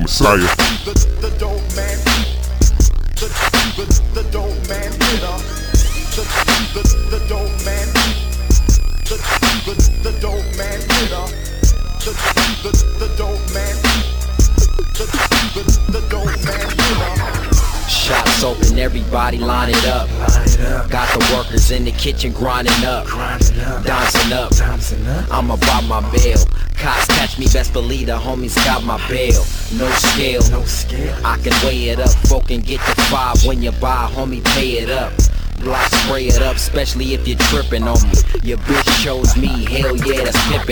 Messiah. The dope man. The dope man hitter. The dope man. The dope man hitter. The dope man. The dope man hitter. Shots open, everybody line it up. Got the workers in the kitchen grinding up, dancing up. I'm about my bail. Cops catch me, best believe the homies got my bail. No scale, I can weigh it up. Folk can get the 5 when you buy, homie, pay it up. Block spray it up, especially if you're tripping on me. Your bitch chose me, hell yeah, that's pimpin'.